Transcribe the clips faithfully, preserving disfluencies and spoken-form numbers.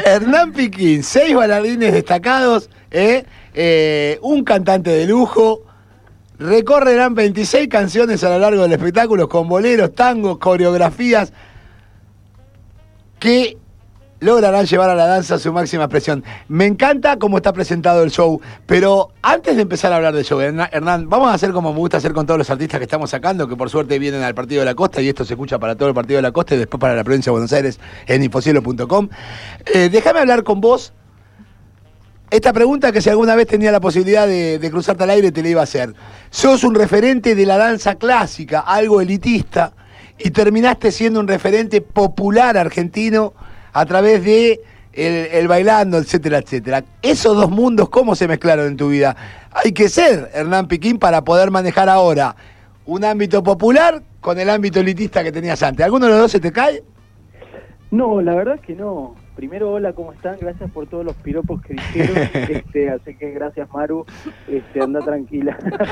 Hernán Piquín, seis bailarines destacados, ¿eh? Eh, un cantante de lujo. Recorrerán veintiséis canciones a lo largo del espectáculo con boleros, tangos, coreografías que lograrán llevar a la danza su máxima expresión. Me encanta cómo está presentado el show, pero antes de empezar a hablar del show, Hernán, vamos a hacer como me gusta hacer con todos los artistas que estamos sacando, que por suerte vienen al Partido de la Costa, y esto se escucha para todo el Partido de la Costa y después para la provincia de Buenos Aires en infocielo punto com. Eh, déjame hablar con vos. Esta pregunta que si alguna vez tenía la posibilidad de, de cruzarte al aire te la iba a hacer. Sos un referente de la danza clásica, algo elitista, y terminaste siendo un referente popular argentino a través de el, el bailando, etcétera, etcétera. Esos dos mundos, ¿cómo se mezclaron en tu vida? Hay que ser Hernán Piquín para poder manejar ahora un ámbito popular con el ámbito elitista que tenías antes. ¿Alguno de los dos se te cae? No, la verdad es que no. Primero, hola, ¿cómo están? Gracias por todos los piropos que dijeron. Este, así que gracias, Maru. Este, anda tranquila.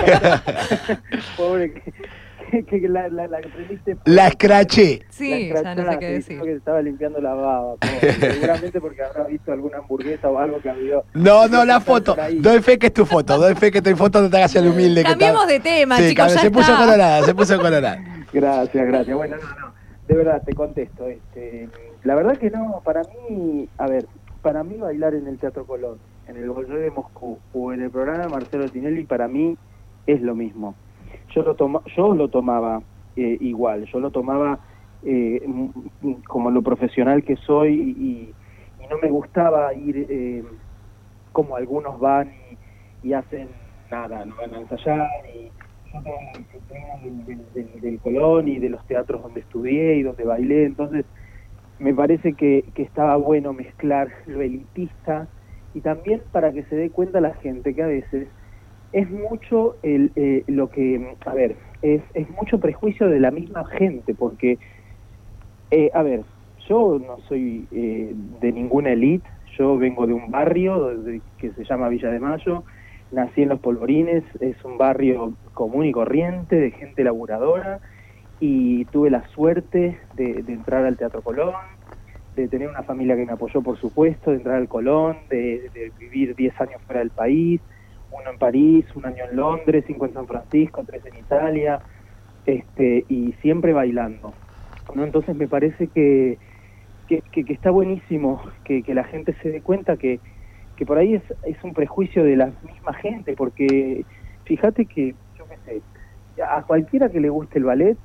Pobre que... que la, la, la que prendiste... La escraché. Sí, la ya no sé qué decir. Que estaba limpiando la baba. Como, seguramente porque habrá visto alguna hamburguesa o algo que había... No, no, la foto. Doy fe que es tu foto. Doy fe que tu foto no te hagas el humilde. Cambiemos que de tema, sí, chicos, ya se está. puso colorada, se puso colorada. Gracias, gracias. Bueno, no, no. De verdad, te contesto. Este, la verdad que no, para mí... A ver, para mí bailar en el Teatro Colón, en el Bolshoi de Moscú o en el programa de Marcelo Tinelli, para mí es lo mismo. Yo lo, toma, yo lo tomaba eh, igual, yo lo tomaba eh, como lo profesional que soy y, y no me gustaba ir eh, como algunos van y, y hacen nada, no van a ensayar. Y yo tengo la disciplina del, del, del, del Colón y de los teatros donde estudié y donde bailé, entonces me parece que, que estaba bueno mezclar lo elitista y también para que se dé cuenta la gente que a veces es mucho el, eh, lo que, a ver, es, es mucho prejuicio de la misma gente, porque, eh, a ver, yo no soy eh, de ninguna élite, yo vengo de un barrio de, que se llama Villa de Mayo, nací en Los Polvorines, es un barrio común y corriente, de gente laburadora, y tuve la suerte de, de entrar al Teatro Colón, de tener una familia que me apoyó, por supuesto, de entrar al Colón, de, de vivir diez años fuera del país, uno en París, un año en Londres, cinco en San Francisco, tres en Italia, este, y siempre bailando, ¿no? Entonces me parece que, que, que, que está buenísimo que, que la gente se dé cuenta que, que por ahí es, es un prejuicio de la misma gente, porque fíjate que, yo qué sé, a cualquiera que le guste el ballet,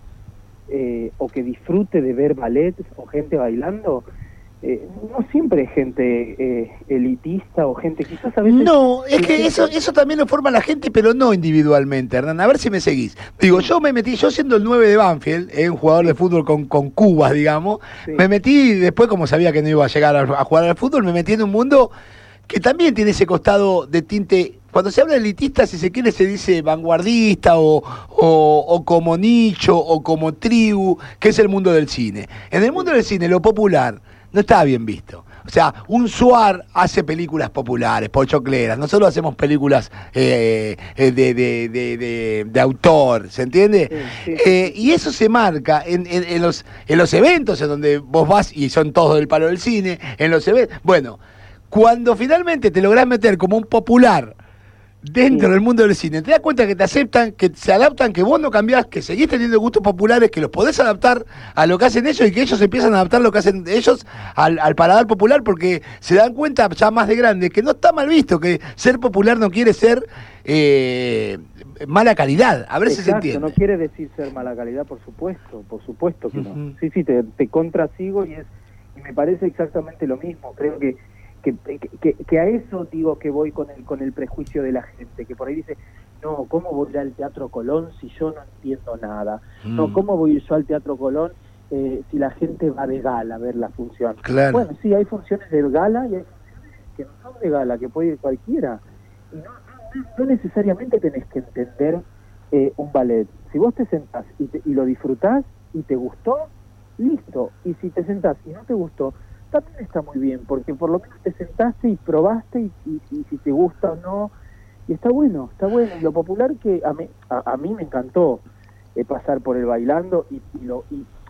eh, o que disfrute de ver ballet o gente bailando, Eh, no siempre es gente eh, elitista o gente quizás a veces... No, es que eso eso también lo forma la gente, pero no individualmente, Hernán. A ver si me seguís. Digo, yo me metí, yo siendo el nueve de Banfield, eh, un jugador de fútbol con, con cubas, digamos, sí. Me metí después, como sabía que no iba a llegar a, a jugar al fútbol, me metí en un mundo que también tiene ese costado de tinte... Cuando se habla de elitista, si se quiere, se dice vanguardista o, o, o como nicho o como tribu, que es el mundo del cine. En el mundo del cine, lo popular no está bien visto. O sea, un Suar hace películas populares, pochocleras. Nosotros hacemos películas eh, de, de, de, de, de autor, ¿se entiende? Sí, sí. Eh, y eso se marca en, en, en, los, en los eventos en donde vos vas, y son todos del palo del cine, en los eventos. Bueno, cuando finalmente te lográs meter como un popular dentro sí. del mundo del cine, te das cuenta que te aceptan, que se adaptan, que vos no cambiás, que seguís teniendo gustos populares, que los podés adaptar a lo que hacen ellos y que ellos empiezan a adaptar lo que hacen ellos al, al paladar popular, porque se dan cuenta ya más de grande que no está mal visto, que ser popular no quiere ser eh, mala calidad. A ver Exacto, si se entiende. No quiere decir ser mala calidad, por supuesto, por supuesto que uh-huh. no. Sí, sí, te, te contrasigo y, es, y me parece exactamente lo mismo. Creo que Que, que, que a eso digo que voy con el con el prejuicio de la gente, que por ahí dice, no, ¿cómo voy al Teatro Colón si yo no entiendo nada? Mm. No, ¿cómo voy yo al Teatro Colón eh, si la gente va de gala a ver la función? Claro. Bueno, sí, hay funciones de gala y hay funciones que no son de gala, que puede ir cualquiera. Y no, no, no necesariamente tenés que entender eh, un ballet. Si vos te sentás y, te, y lo disfrutás y te gustó, listo. Y si te sentás y no te gustó, también está muy bien, porque por lo menos te sentaste y probaste y, y, y si te gusta o no, y está bueno, está bueno. Y lo popular que a mí, a, a mí me encantó eh, pasar por el bailando y, y, lo, y,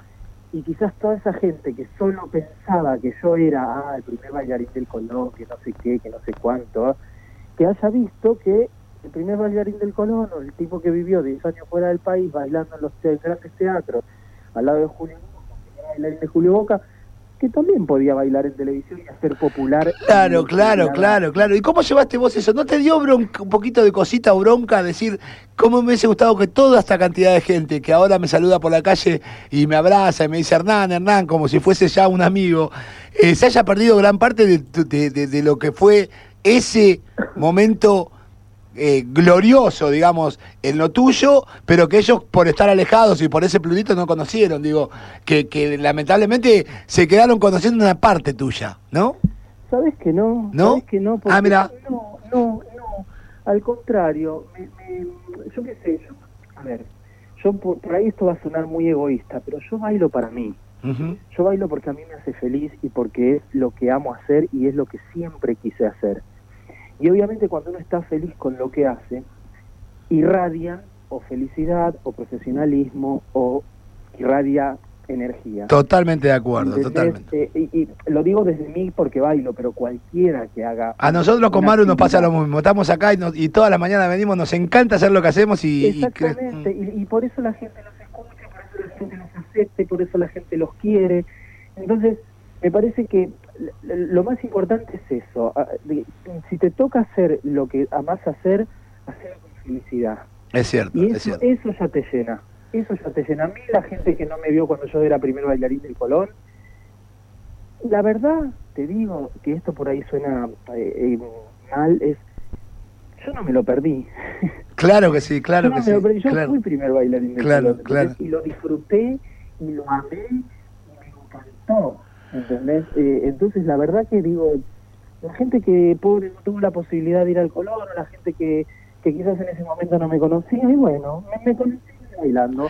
y quizás toda esa gente que solo pensaba que yo era ah, el primer bailarín del Colón, que no sé qué, que no sé cuánto, que haya visto que el primer bailarín del Colón, o el tipo que vivió diez años fuera del país bailando en los te grandes teatros, al lado de Julio Boca, bailarín de Julio Boca, que también podía bailar en televisión y hacer popular. Claro, claro, claro, claro. ¿Y cómo llevaste vos eso? ¿No te dio bronca, un poquito de cosita o bronca decir cómo me hubiese gustado que toda esta cantidad de gente que ahora me saluda por la calle y me abraza y me dice Hernán, Hernán, como si fuese ya un amigo, eh, se haya perdido gran parte de, de, de, de lo que fue ese momento eh, glorioso, digamos, en lo tuyo, pero que ellos por estar alejados y por ese plurito no conocieron, digo, que, que lamentablemente se quedaron conociendo una parte tuya, ¿no? ¿Sabes que no? ¿No? ¿Sabes que no? Porque Ah, mira. No, no, no. Al contrario, me, me, yo qué sé, yo, a ver, yo por, por ahí esto va a sonar muy egoísta, pero yo bailo para mí. Uh-huh. Yo bailo porque a mí me hace feliz y porque es lo que amo hacer y es lo que siempre quise hacer. Y obviamente cuando uno está feliz con lo que hace, irradia o felicidad o profesionalismo o irradia energía. Totalmente de acuerdo, ¿Entendés? totalmente. Eh, y, y lo digo desde mí porque bailo, pero cualquiera que haga... A nosotros con Maru nos pasa lo mismo, estamos acá y, nos, y todas las mañanas venimos, nos encanta hacer lo que hacemos y... Exactamente, y, y, y por eso la gente los escucha, por eso la gente los acepta, por eso la gente los quiere. Entonces, me parece que lo más importante es eso. Si te toca hacer lo que amás hacer, hacerlo con felicidad. Es cierto, y eso, es cierto. Eso ya te llena. Eso ya te llena. A mí la gente que no me vio cuando yo era primer bailarín del Colón, la verdad, te digo que esto por ahí suena eh, eh, mal, es yo no me lo perdí. Claro que sí, claro yo que no sí. Me lo perdí. Yo claro. fui primer bailarín del claro, Colón. Claro. Y lo disfruté, y lo amé, y me encantó. ¿Entendés? Eh, entonces, la verdad que digo, la gente que pobre no tuvo la posibilidad de ir al Colón, o la gente que, que quizás en ese momento no me conocía, y bueno, me, me conocí bailando.